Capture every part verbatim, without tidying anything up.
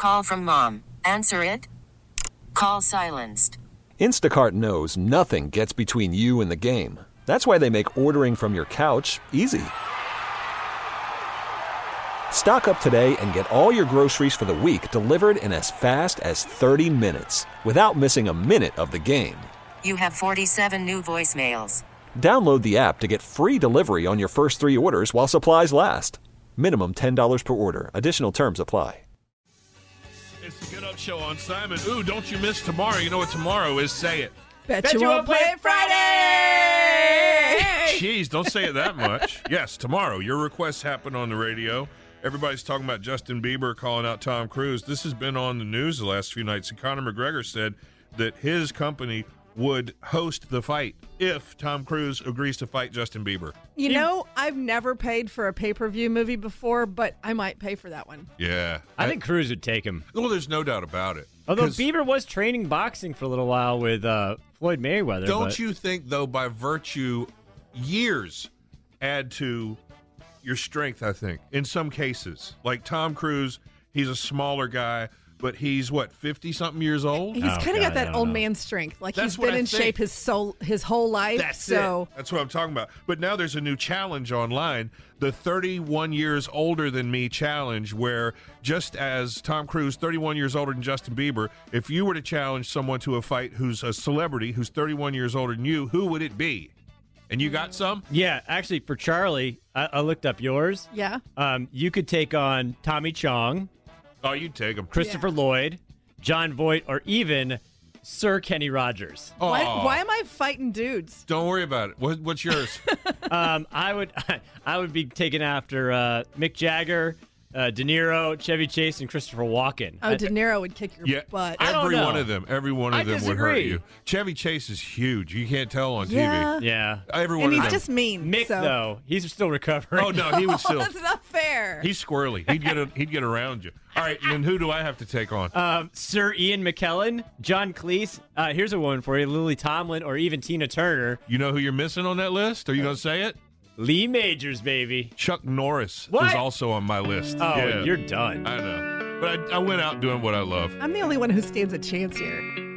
call from mom. Answer it. Call silenced. Instacart knows nothing gets between you and the game. That's why they make ordering from your couch easy. Stock up today and get all your groceries for the week delivered in as fast as thirty minutes without missing a minute of the game. You have forty-seven new voicemails. Download the app to get free delivery on your first three orders while supplies last. Minimum ten dollars per order. Additional terms apply. It's the Get Up Show on Simon. Ooh, don't you miss tomorrow. You know what tomorrow is? Say it. Bet, Bet you, you won't play it Friday! Jeez, don't say it that much. Yes, tomorrow. Your requests happen on the radio. Everybody's talking about Justin Bieber calling out Tom Cruise. This has been on the news the last few nights. And Conor McGregor said that his company would host the fight if Tom Cruise agrees to fight Justin Bieber. You know, I've never paid for a pay-per-view movie before, but I might pay for that one. Yeah. I, I think Cruise would take him. Well, there's no doubt about it. Although Bieber was training boxing for a little while with uh, Floyd Mayweather. Don't but... you think, though, by virtue, years add to your strength, I think, in some cases. Like Tom Cruise, he's a smaller guy, but he's, what, fifty-something years old? He's oh, kind of got that old know. man strength. Like, That's he's been I in think. shape his soul, his whole life. That's so. it. That's what I'm talking about. But now there's a new challenge online, the thirty-one years older than me challenge, where just as Tom Cruise, thirty-one years older than Justin Bieber, if you were to challenge someone to a fight who's a celebrity who's thirty-one years older than you, who would it be? And you got some? Yeah, actually, for Charlie, I, I looked up yours. Yeah. Um, you could take on Tommy Chong. Oh, you'd take him. Christopher Yeah. Lloyd, John Voight, or even Sir Kenny Rogers. Oh, Why, why am I fighting dudes? don't worry about it. What, what's yours? um, I would, I would be taking after uh, Mick Jagger, uh, De Niro, Chevy Chase, and Christopher Walken. Oh, De Niro would kick your yeah, butt. I don't every know. one of them. Every one of I them would hurt disagree. you. Chevy Chase is huge. You can't tell on Yeah. T V. Yeah. Every one and of he's them. just mean. Mick, so. though, he's still recovering. Oh no, he would still. That's not fair. He's squirrely. He'd get a, he'd get around you. All right, and then who do I have to take on? Um, Sir Ian McKellen, John Cleese. Uh, here's a one for you: Lily Tomlin, or even Tina Turner. You know who you're missing on that list? Are you going to say it? Lee Majors, baby. Chuck Norris What? is also on my list. Oh, Yeah. you're done. I know. But I, I went out doing what I love. I'm the only one who stands a chance here.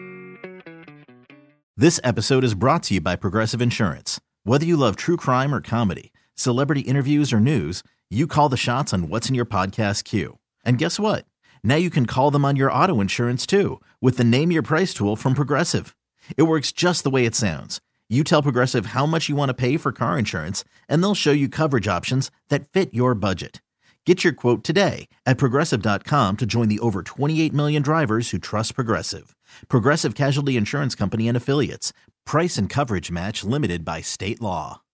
This episode is brought to you by Progressive Insurance. Whether you love true crime or comedy, celebrity interviews or news, you call the shots on what's in your podcast queue. And guess what? Now you can call them on your auto insurance too with the Name Your Price tool from Progressive. It works just the way it sounds. You tell Progressive how much you want to pay for car insurance, and they'll show you coverage options that fit your budget. Get your quote today at Progressive dot com to join the over twenty-eight million drivers who trust Progressive. Progressive Casualty Insurance Company and Affiliates. Price and coverage match limited by state law.